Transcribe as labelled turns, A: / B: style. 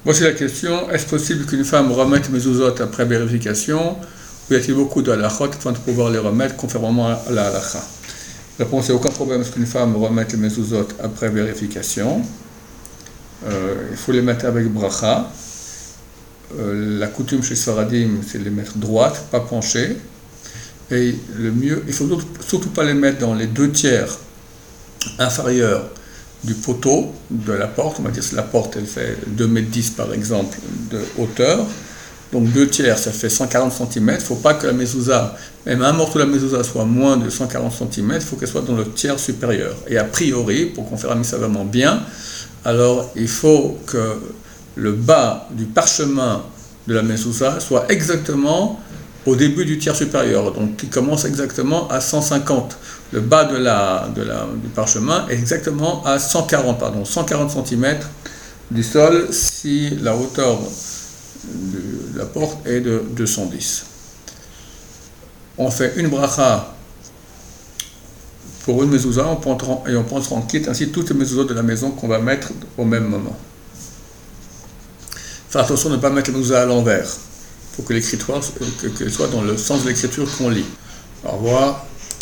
A: Voici la question, est-ce possible qu'une femme remette mezuzot après vérification, ou y a-t-il beaucoup de halachot afin de pouvoir les remettre conformément à la halacha? Réponse, il n'y a aucun problème à ce qu'une femme remette les mezuzot après vérification. Il faut les mettre avec bracha. La coutume chez Sfaradim, c'est de les mettre droites, pas penchées. Et le mieux, il ne faut surtout pas les mettre dans les 2/3 inférieurs du poteau de la porte. On va dire que la porte, elle fait 2,10 m par exemple de hauteur. Donc 2/3, ça fait 140 cm. Il ne faut pas que la mezouza, même un morceau de la mezouza soit moins de 140 cm, il faut qu'elle soit dans le tiers supérieur. Et a priori, pour qu'on fasse ça vraiment bien, alors il faut que le bas du parchemin de la mezouza soit exactement au début du tiers supérieur, donc qui commence exactement à 150. Le bas du parchemin est exactement à 140 cm du sol si la hauteur de la porte est de 210. On fait une bracha pour une mezouza et on prend en kit ainsi toutes les mezuzot de la maison qu'on va mettre au même moment. Faire attention de ne pas mettre la mezouza à l'envers. Il faut que l'écriture qu'elle soit dans le sens de l'écriture qu'on lit. Au revoir.